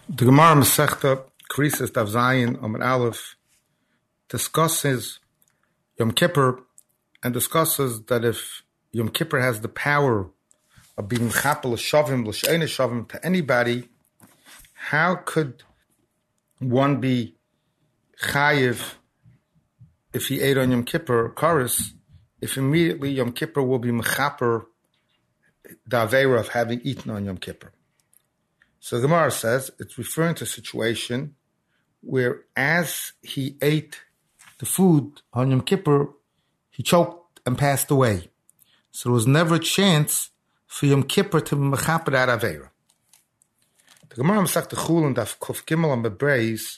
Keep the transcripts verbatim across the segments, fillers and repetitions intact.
The Gemara Masechta Krisis Daf Zayin Amud Aleph discusses Yom Kippur and discusses that if Yom Kippur has the power of being chapel l'shavim l'shein shavim to anybody, how could one be chayiv if he ate on Yom Kippur Karis, if immediately Yom Kippur will be mechaper the aveira of having eaten on Yom Kippur? So the Gemara says it's referring to a situation where as he ate the food on Yom Kippur, he choked and passed away. So there was never a chance for Yom Kippur to be mechaper that aveira. The Gemara Masechta Chulin Daf Kuf Gimel on Bebeis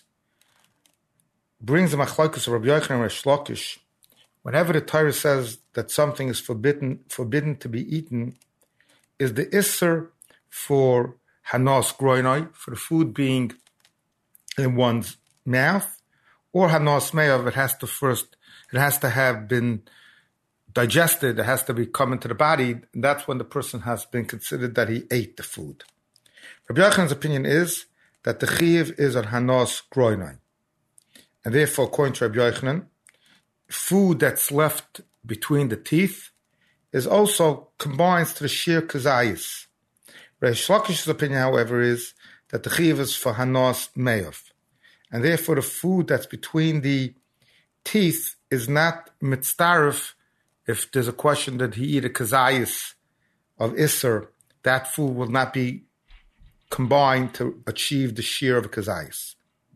brings the machlokes of Rabbi Yochanan and Reish Lakish. Whenever the Torah says that something is forbidden forbidden to be eaten, is the isser for hanos groinoi, for the food being in one's mouth, or hanos me'av, it has to first, it has to have been digested, it has to be come into the body, and that's when the person has been considered that he ate the food. Rabbi Yochanan's opinion is that the chiyuv is on hanos groinoi. And therefore, according to Rabbi Yochanan, food that's left between the teeth is also combines to the shir kazayis. Reish Lakish's opinion, however, is that the chiyuv is for hanos me'av, and therefore the food that's between the teeth is not mitzdarif. If there's a question that he eat a kazayis of iser, that food will not be combined to achieve the shir of a kazayis.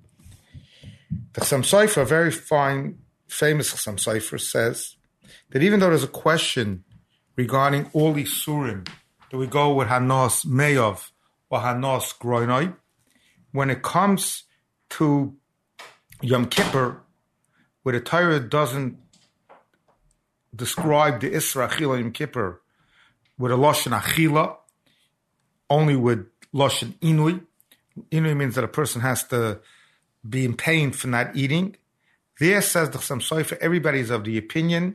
The Chassam Sofer, a very fine, famous Chassam Sofer, says that even though there's a question regarding all these surim, do we go with hanos me'av or hanos groinoi? When it comes to Yom Kippur, where the Torah doesn't describe the Isra Achila Yom Kippur with a Lashon Achila, only with Lashon Inui. Inui means that a person has to be in pain for not eating. There, says the Chassam Sofer, everybody's of the opinion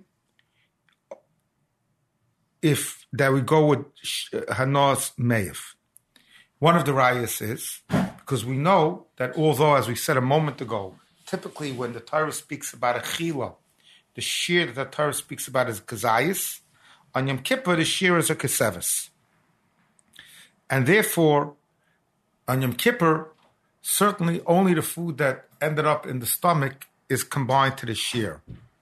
if that we go with hanos me'av. One of the rayas is, because we know that although, as we said a moment ago, typically when the Torah speaks about a chila, the shir that the Torah speaks about is kazayis. On Yom Kippur, the shir is a kesevis. And therefore, on Yom Kippur, certainly only the food that ended up in the stomach is combined to the shir.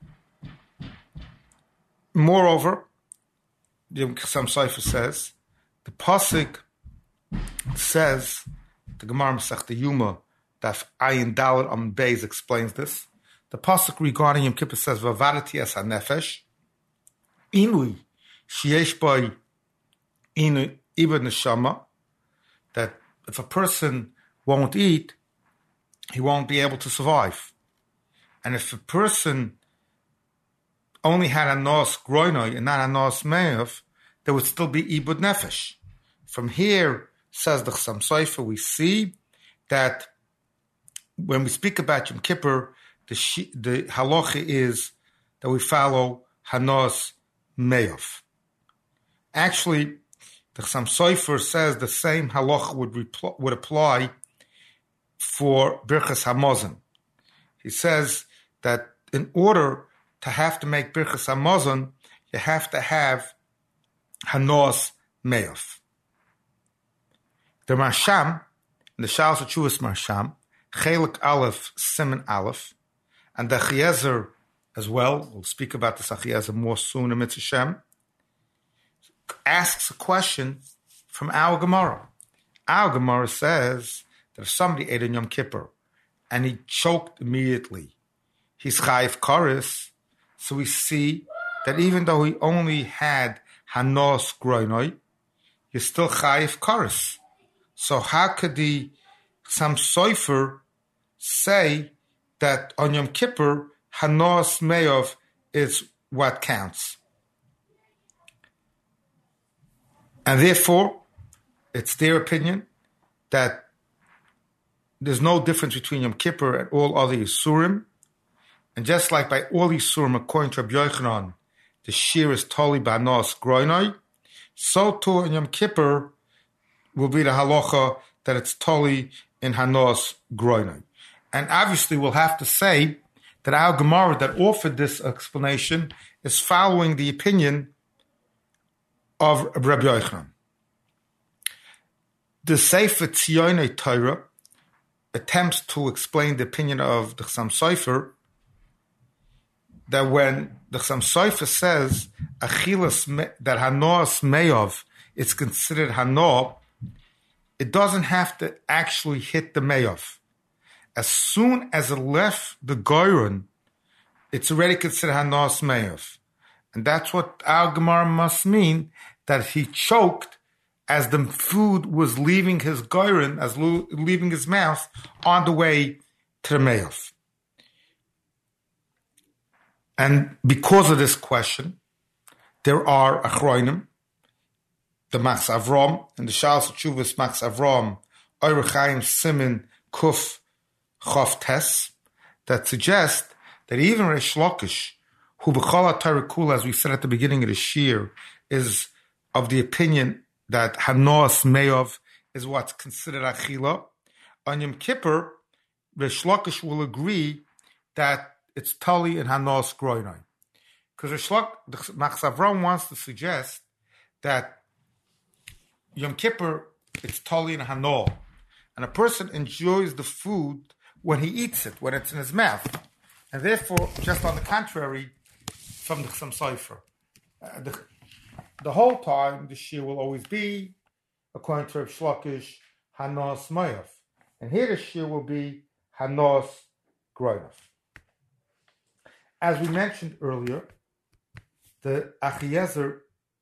Moreover, the Chassam Sofer says, the pasuk says, the Gemara Masechta Yuma, Daf Ayin Daled Am Beis explains this. The pasuk regarding Yom Kippur says, "Vavadati es hanefesh, inui sheyesh by inu iba neshama," that if a person won't eat, he won't be able to survive. And if a person only had a nos groinoi and not a nos me'av, there would still be ibud nefesh. From here, says the Chassam Sofer, we see that when we speak about Yom Kippur, the, shi, the halacha is that we follow hanos me'av. Actually, the Chassam Sofer says the same halacha would, repl- would apply for Birchas Hamazon. He says that in order to have to make Birchas Hamazon, you have to have hanos me'av. The Marsham, in the Shalos HaTshuvos Marsham, Chelik Aleph, Siman Aleph, and the Achiezer as well, we'll speak about this Achiezer more soon in Mitzvah Shem, asks a question from our Gemara. Our Gemara says that if somebody ate on Yom Kippur and he choked immediately, he's chayiv karis. So we see that even though he only had hanos groinoi, he's still chayiv karis. So how could the Chassam Sofer say that on Yom Kippur, hanos me'av is what counts? And therefore, it's their opinion that there's no difference between Yom Kippur and all other Yisurim. And just like by all Yisurim, according to Rabbi Yochanan, the shir is totally b'hanos groinoi, so too in Yom Kippur will be the halacha that it's totally in Hanos Groinoi. And obviously we'll have to say that our Gemara that offered this explanation is following the opinion of Rabbi Yochanan. The Sefer Tzionei Torah attempts to explain the opinion of the Chassam Sofer that when the Chassam Sofer says Achilas that Hanos Meov is considered Hano, it doesn't have to actually hit the Meov. As soon as it left the Goyron, it's already considered Hanos Meov. And that's what our Gemara must mean, that he choked as the food was leaving his goyron, as lo- leaving his mouth, on the way to the me'af. And because of this question, there are achroinim, the Max Avram, and the Shalos Tshuvos Max Avram, Orach Chaim Simin Kuf Chof Tes, that suggest that even Reish Lakish, who b'chol HaTorah Kula, as we said at the beginning of the shir, is of the opinion that Hanos Meov is what's considered Achila. On Yom Kippur, Reish Lakish will agree that it's Tali and Hanos Groinoi. Because Reish Lakish, Max Avram wants to suggest that Yom Kippur, it's Tali and Hano. And a person enjoys the food when he eats it, when it's in his mouth. And therefore, just on the contrary, from the Chassam Sofer. Uh, the, the whole time, the shir will always be, according to Reish Lakish, Hanos Meov. And here the shir will be Hanos Groinov. As we mentioned earlier, the Achiezer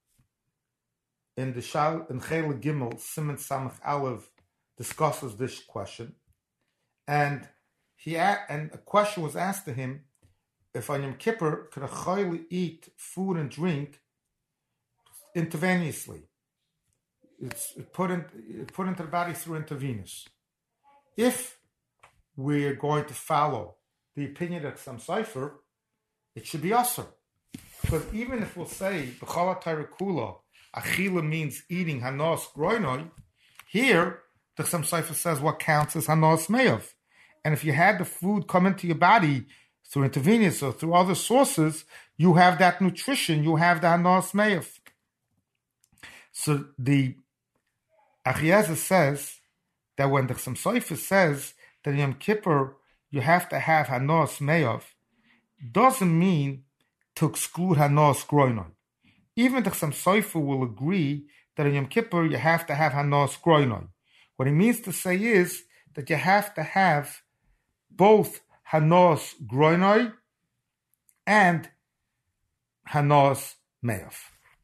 in the Shal in Chele Gimel Siman Samach Aleph discusses this question, and he and a question was asked to him: if on Yom Kippur could a chayil eat food and drink intravenously? It's put in put into the body through intravenous. If we're going to follow the opinion of some Sofer, it should be asur. Because even if we'll say b'chol HaTorah Kula, achila means eating Hanos Groinoi, here the Chassam Sofer says what counts as Hanos Meov. And if you had the food come into your body through intravenous or through other sources, you have that nutrition, you have the Hanos Meov. So the Achiezer says that when the Chassam Sofer says that in Yom Kippur you have to have Hanos Meov, doesn't mean to exclude Hanos Groinoi. Even the Chassam Sofer will agree that in Yom Kippur you have to have Hanos Groinoi. What he means to say is that you have to have both Hanos Groinoi and Hanos Meov.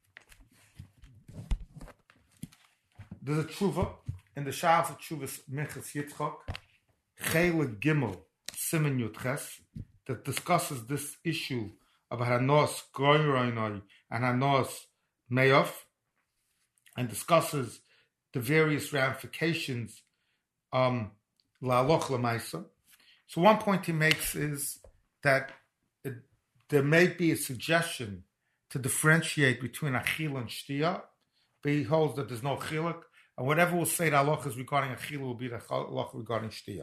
There's a tshuva in the Shalos of Tshuvos Minchas Yitzchak, Chele Gimel Siman Yud Ches, that discusses this issue of Hanos Groinoi and Hanos Meov, and discusses the various ramifications um, la'aloch l'maisa. So one point he makes is that it, there may be a suggestion to differentiate between achila and shtia, but he holds that there's no chiluk, and whatever we'll say the halachas regarding achila will be the halacha regarding shtia.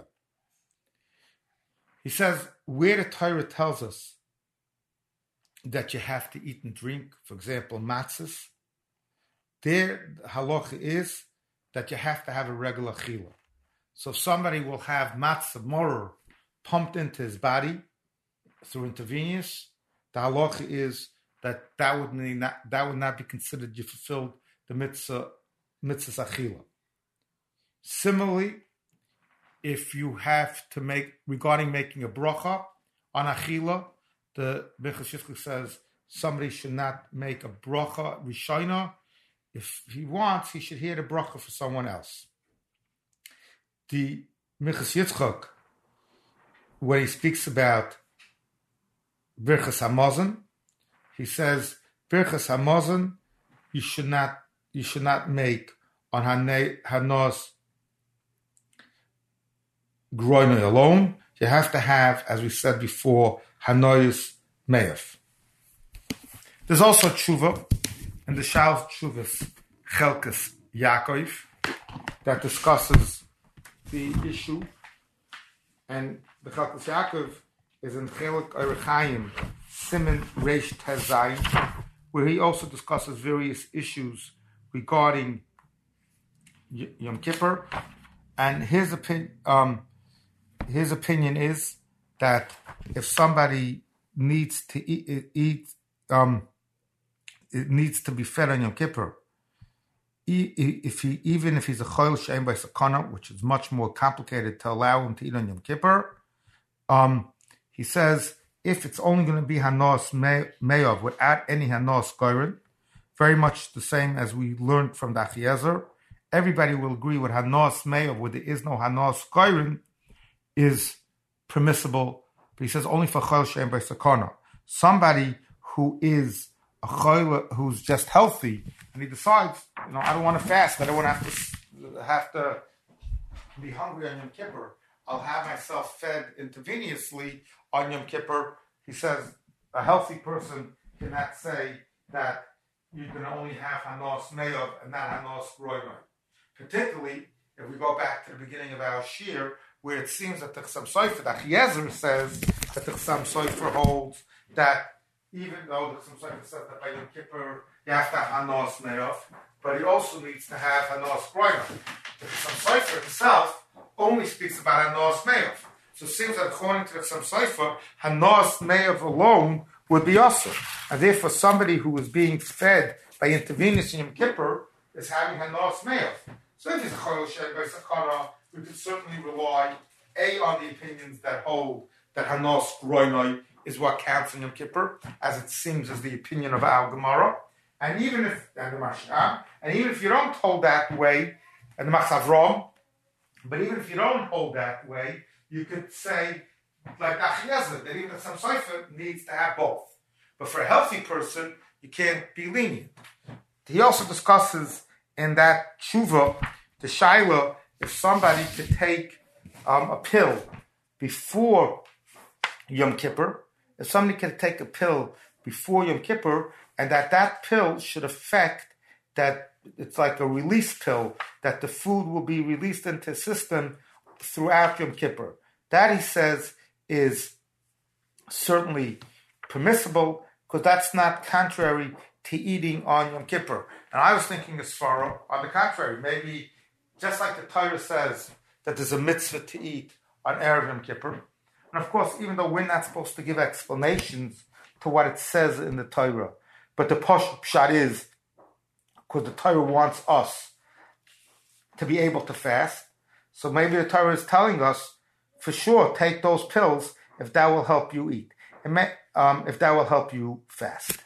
He says where the Torah tells us that you have to eat and drink, for example, matzahs, there the halacha is that you have to have a regular achila. So if somebody will have matzah moror pumped into his body through intravenous, the halacha is that that would not that would not be considered you fulfilled the mitzvah mitzvah achila. Similarly, if you have to make regarding making a bracha on achila, the Minchas Yitzchak says somebody should not make a bracha rishona. If he wants, he should hear the bracha for someone else. The Minchas Yitzchak, when he speaks about Birchas Hamazon, he says Birchas Hamazon you should not you should not make on Hanos Groinoi alone. You have to have, as we said before, Hanos Meov. There's also tshuva in the Shalos Tshuvos Chelkas Yaakov that discusses the issue, and the Chalkas Yaakov is in Chelik Erechaim, Siman Reish Tezayin, where he also discusses various issues regarding y- Yom Kippur, and his opinion, um, his opinion is that if somebody needs to eat, eat um, it needs to be fed on Yom Kippur, if he, even if he's a Chol She'en by Sakana, which is much more complicated to allow him to eat on Yom Kippur, um, he says if it's only going to be Hanos Me'ov without any Hanos Goren, very much the same as we learned from the Achiezer, everybody will agree with Hanos Me'ov, where there is no Hanos Goren, is permissible. But he says only for Chol She'en by Sakana. Somebody who is a Chol who's just healthy, and he decides, you know, I don't want to fast, I don't want to have to have to be hungry on Yom Kippur. I'll have myself fed intravenously on Yom Kippur. He says a healthy person cannot say that you can only have Hanos Me'ov and not Hanos Roimai. Particularly if we go back to the beginning of our Shir, where it seems that the Chassam Sofer, that Achiezer says that the Chassam Sofer holds that even though the Chassam Sofer says that by Yom Kippur you have to have Hanos Me'ov, but he also needs to have Hanos Roimai. The Chassam Sofer himself only speaks about Hanos Me'ov. So it seems that according to the Chassam Sofer, Hanos Me'ov alone would be also. And therefore somebody who is being fed by intravenous in Yom Kippur is having Hanos Me'ov. So if he's a Chol She'en by Sakana, we could certainly rely, A, on the opinions that hold that Hanos Roinoi is what counts in Yom Kippur, as it seems is the opinion of our Gemara. And even if, and the Mash'am, and even if you don't hold that way, and the Machzavrom, but even if you don't hold that way, you could say, like Achiezer, that even the Chassam Sofer needs to have both. But for a healthy person, you can't be lenient. He also discusses in that tshuva, the shaila, if somebody could take um, a pill before Yom Kippur, if somebody could take a pill before Yom Kippur, and that that pill should affect that it's like a release pill, that the food will be released into the system throughout Yom Kippur. That, he says, is certainly permissible, because that's not contrary to eating on Yom Kippur. And I was thinking as far on the contrary, maybe just like the Torah says that there's a mitzvah to eat on Erev Yom Kippur. And of course, even though we're not supposed to give explanations to what it says in the Torah, but the pshat is, because the Torah wants us to be able to fast, so maybe the Torah is telling us, for sure, take those pills if that will help you eat, and may, um, if that will help you fast.